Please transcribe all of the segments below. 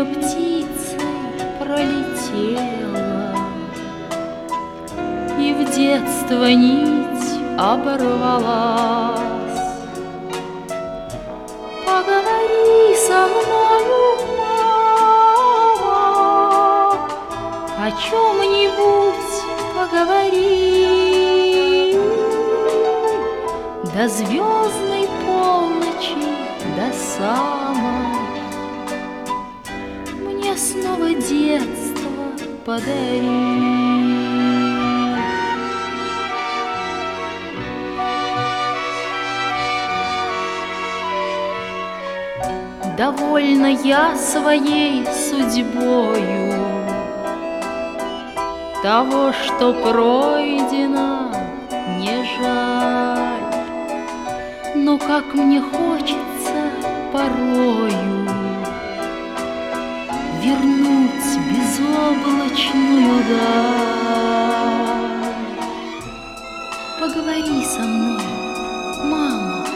Мимо птицы пролетела, и в детство нить оборвалась. Поговори со мною, мама, о чем-нибудь поговори. До звездной полночи, до самой, мне снова детство подари. Довольна я своей судьбою, того, что пройдено, не жаль. Но как мне хочется порою вернуть безоблачную даль. Поговори со мной, мама,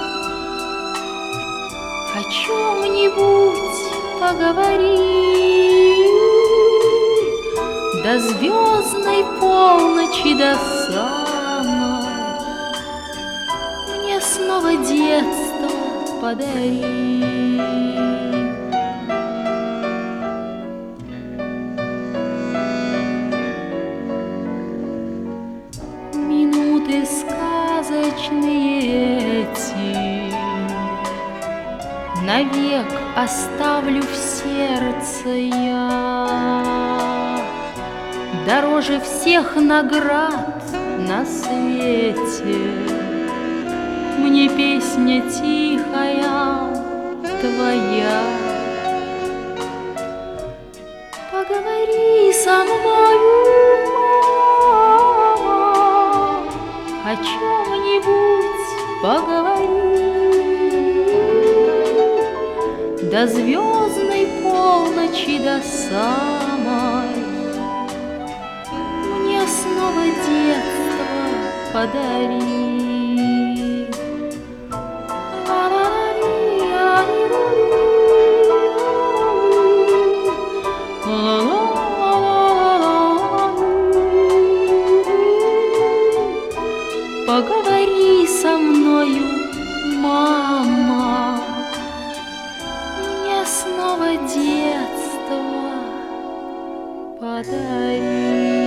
о чем-нибудь поговори. До звездной полночи, до самой, мне снова детство подари. Минуты сказочные эти навек оставлю в сердце я. Дороже всех наград на свете мне песня тихая твоя. Поговори со мною, мама, о чем-нибудь поговори. До звездной полночи, до самой, мне снова детство подари. Поговори со мною, мама, мне снова детство подари.